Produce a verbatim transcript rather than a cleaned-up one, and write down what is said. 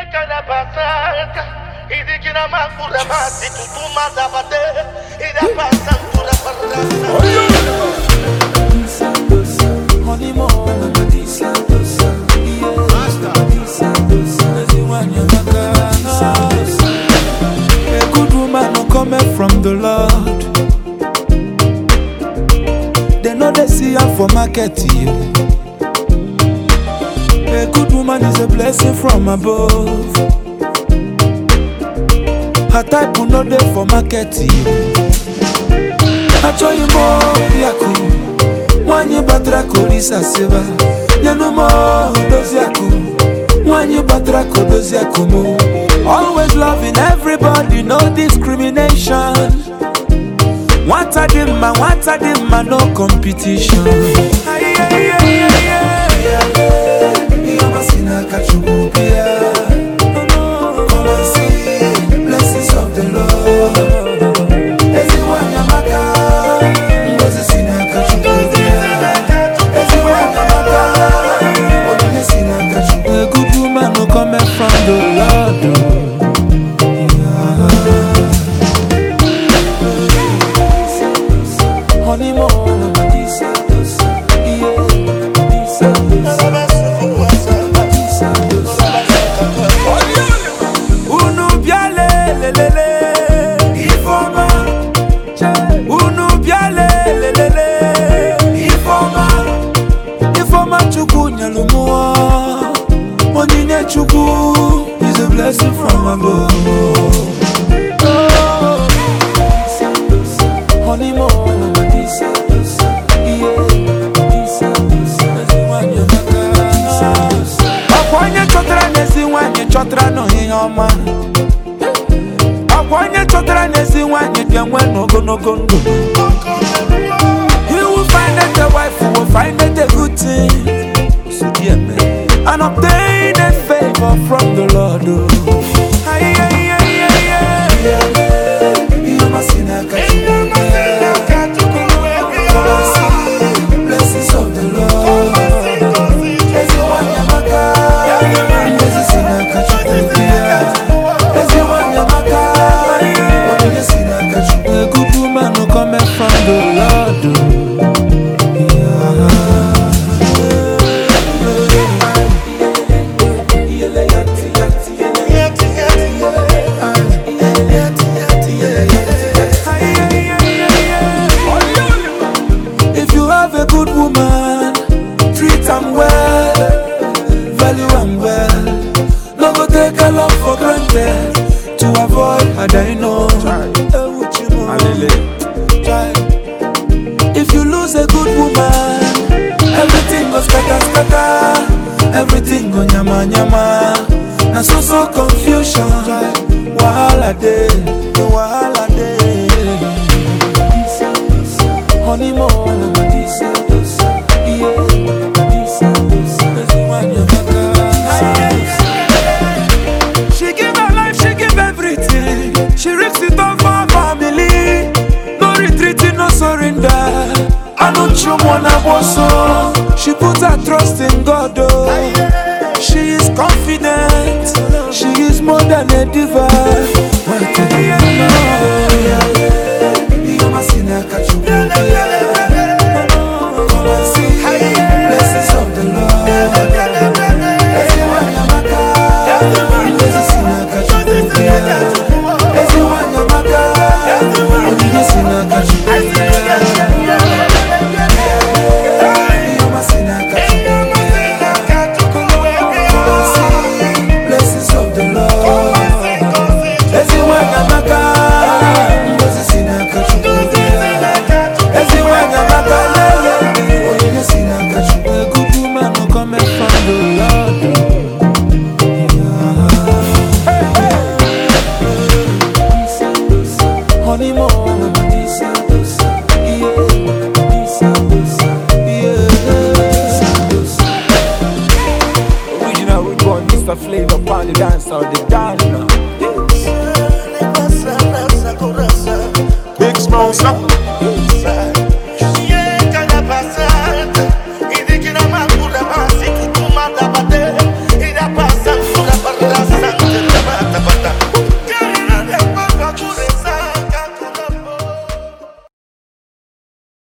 cara pasada y de que nada más pura más y tú tú más a bater y da pasan pura parrasa. Honeymoon, Disa, Disa, Disa, a good woman no coming from the Lord. They know they see her for market. A good woman is a blessing from above. Her type will not there for market. I tell you more, Yaku. One you batra kolisa seva. Yanu more, Doziaku. One you batra kodoziaku mo. Always loving everybody, no discrimination. What a dimma, what a dimma, no competition. Aye, aye, aye, aye, aye. Yamasina kachubupia. Come and see blessings of the Lord. Everyone yamaka, Mosesina kachubupia. Everyone yamaka, Mosesina kachubupia. A good woman no coming from the Lord. Honeymoon, Disa, Disa, yeah, Disa, Disa, Disa, Unu biale le le le, Ifoma, Unu biale le le le, Ifoma, Ifoma chuku nyalumua, Monine chuku is a blessing from above. Oh, honeymoon. Chotra no hiyoma. Akwanye chotra nesi wanye kemwe no go no go no. He will find that the wife who will find that a good thing. So dear man, and obtain a favor from the Lord. Aye aye aye aye aye. You must see na blessings of the Lord. A good woman no coming from the Lord. If you have a good woman, treat them well, value them well. No go take a love for granted to avoid a dino. If you lose a good woman, everything goes scatter, scatter. Everything go nyama, nyama. Na so so confusion. Wahala day, wahala day. Honeymoon, Disa, Disa, yeah, Disa, Disa. She give her life, she give everything. She risks it all for her family. No retreating, no surrender. I know you wanna boss. She put her trust in God. Oh. She is confident. She is more than a diva. Blessings of the Lord. Honeymoon, Disa, Disa, yeah, Disa, Disa, yeah, Disa. Original we born Mister Flavor upon the dance or the dance now. Big Smoke.